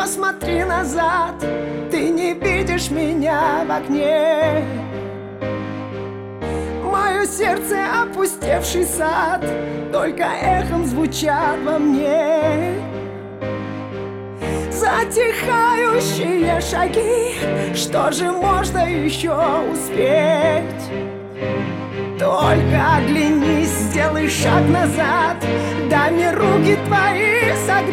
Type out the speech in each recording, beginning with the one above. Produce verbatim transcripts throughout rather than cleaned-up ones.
посмотри назад, ты не видишь меня в окне. Мое сердце опустевший сад, только эхом звучат во мне. Затихающие шаги, что же можно еще успеть? Только оглянись, сделай шаг назад, дай мне руки твои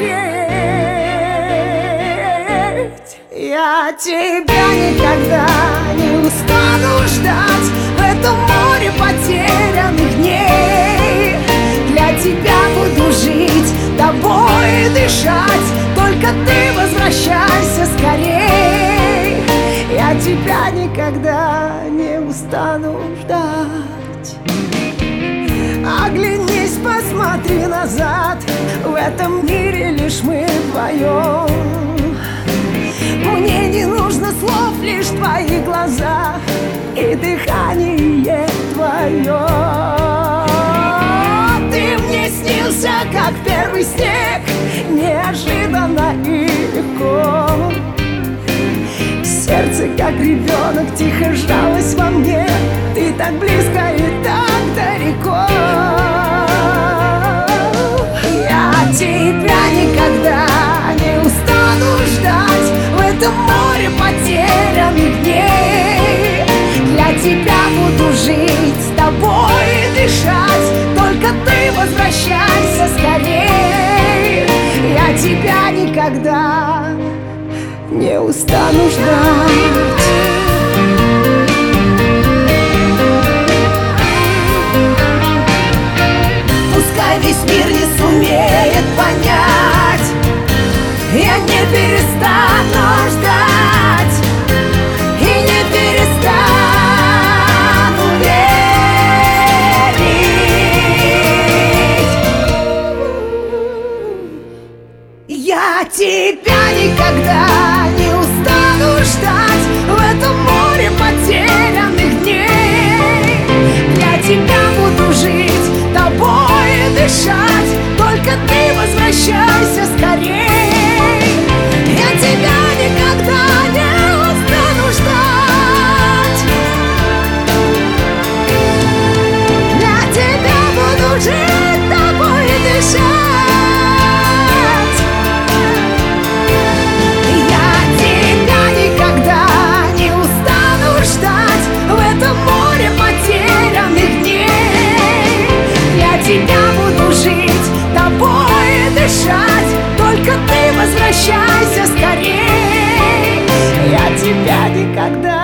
согреть. Я тебя никогда не устану ждать в этом море потерянных дней. Для тебя буду жить, тобой дышать, только ты возвращайся скорей. Я тебя никогда не устану ждать. Оглянись, посмотри назад, в этом мире лишь мы вдвоем. Мне не нужно слов, лишь твои глаза и дыхание твое. Ты мне снился, как первый снег, неожиданно и легко. Сердце, как ребенок, тихо сжалось во мне. Ты так близко и так далеко. Я тебя никогда не устану ждать в этом море потерянных дней. Для тебя буду жить, с тобой дышать, только ты возвращайся скорей. Я тебя никогда не устану ждать. Пускай весь мир не сумеет понять, я не перестану ждать и не перестану верить. Я тебя никогда не устану ждать в этом море потерянных дней. Для тебя буду жить, тобой дышать, только ты возвращайся скорей. Я тебя никогда не устану ждать. Для тебя буду жить, тобой дышать. Я тебя никогда не устану ждать в этом море потерянных дней. Для тебя буду жить, тобой дышать, только ты возвращайся скорей. Я тебя никогда